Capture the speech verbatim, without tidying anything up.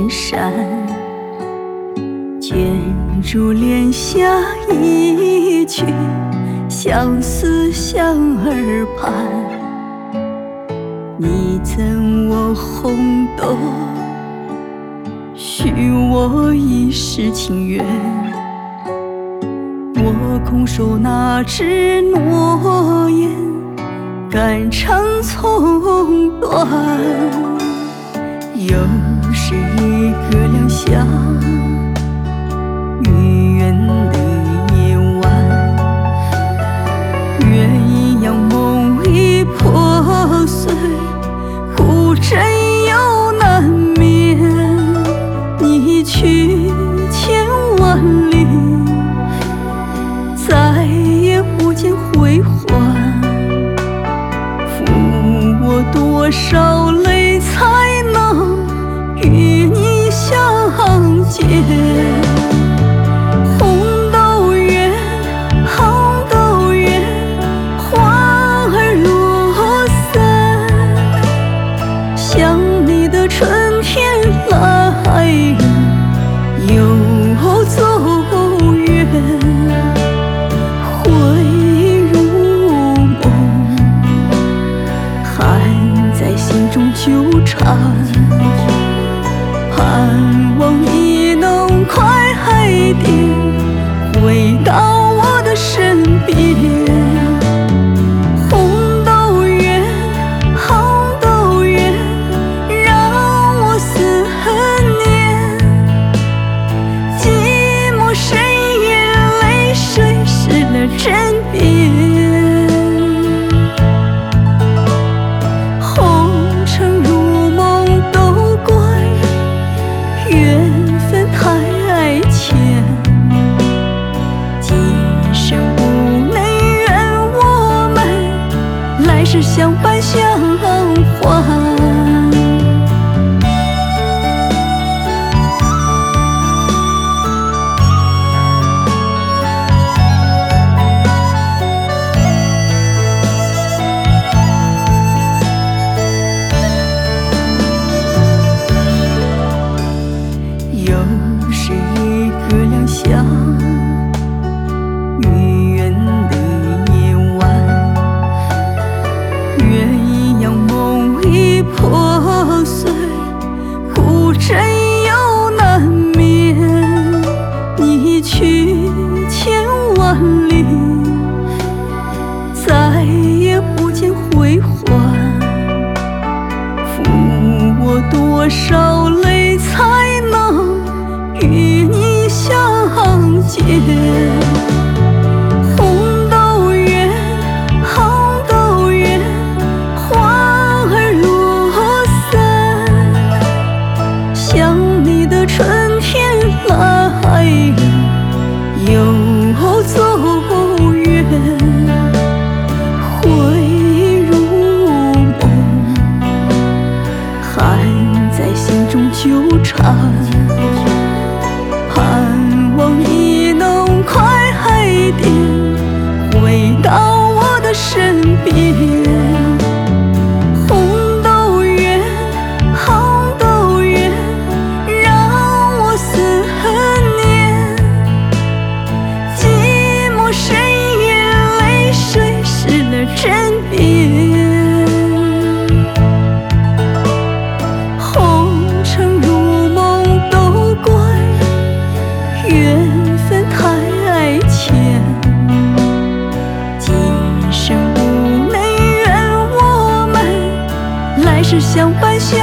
千山，卷珠帘下一曲，相思响耳畔。你赠我红豆，许我一世情缘。我空守那纸诺言，肝肠寸断。又是一个良宵，雨远的夜晚，鸳鸯梦已破碎，孤枕又难眠。你去千万里，再也不见回还。负我多少泪才能与你相见？红豆远，红豆远，花儿落散。想你的春天来了，又走远，回如梦，还在心中纠缠。盼望你能快点回到我的身边。红豆远，红豆远，让我思念。寂寞深夜，泪水湿了枕边。缘分太浅，今生无能愿我们来世相伴相还。又是一个良宵，雨远的夜晚，鸳鸯梦已破碎，孤枕又难眠。你去千万里，再也不见回还。负我多少泪才能与你相见？红豆远，红豆远，花儿落散。想你的春天来了，又走远，回如梦，还在心中纠缠。盼望你能快点回到我的身边。红豆远，红豆远，让我思念。寂寞深夜，泪水湿了枕边。缘分太浅，今生无能愿我们来世相伴相